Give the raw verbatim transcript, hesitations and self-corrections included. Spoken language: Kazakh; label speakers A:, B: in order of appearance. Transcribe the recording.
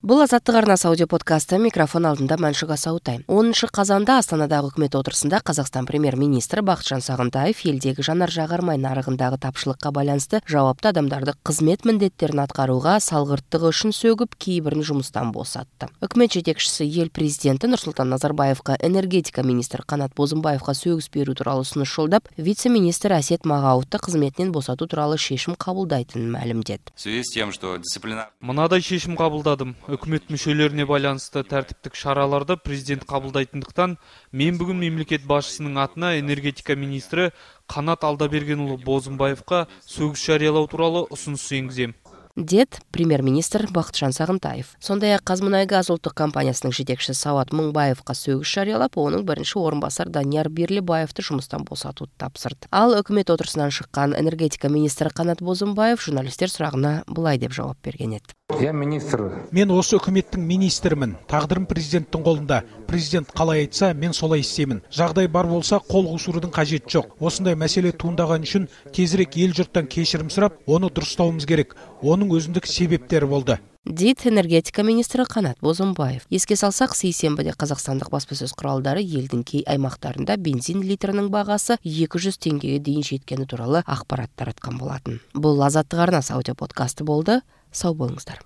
A: Бұл Азаттық арнасы аудиоподкасты, микрофон алдында Мәншүк Асаутай. оныншы қазанда Астанадағы үкімет отырысында Қазақстан премьер-министрі Бақытжан Сағынтаев елдегі жанар-жағармай нарығындағы тапшылыққа байланысты жауапты адамдарды қызмет міндеттерін атқаруға салғырттығы үшін сөгіп, кейбірін жұмыстан босатты. Үкімет жетекшісі ел президенті Нұрсұлтан Назарбаевқа энергетика министрі Қанат Бозымбаевқа сөгіс беру туралы ұсыныс жолдап, вице-министр Әсет Мағауовты қызметінен босату туралы шешім қабылдайтынын мәлімдеді.
B: Мынадай шешім қабылдадым. Үкімет мүшелеріне байланысты тәртіптік шараларды президент қабылдайтындықтан, мен бүгін мемлекет басшысының атына энергетика министрі Қанат Алдабергенұлы Бозымбаевқа сөгіс жариялау туралы ұсыныс енгізем.
A: Дед премьер-министр Бақытжан Сағынтаев. Сондай-ақ Қазмұнайгаз ұлттық компаниясының жетекшісі Сауат Мыңбаевқа сөгіс жариялап, оның бірінші орынбасар Данияр Берлібаевты жұмыстан босатуды тапсырды. Ал үкімет отырысынан шыққан энергетика министрі Қанат Бозымбаев журналистер сұрағына былай деп жауап берген еді.
C: Я министр.
D: Мен осы үкіметтің министрімін. Тағдырым президенттің қолында. Президент қалай айтса, мен солай істеймін. Жағдай бар болса, қол қусырудың қажеті жоқ. Осындай мәселе туындаған үшін тезірек ел жұрттан кешірім сұрап, оны дұрыстауымыз керек. Оның өзіндік себептері болды.
A: Дейді энергетика министрі Қанат Бозымбаев. Еске салсақ, сейсенбіде қазақстандық баспасөз құралдары елдің кей аймақтарында бензин литрінің бағасы екі жүз теңгеге дейін жеткені туралы ақпарат таратқан болатын. Бұл Азаттық арнасы аудиоподкасты болды. Сау болыңыздар.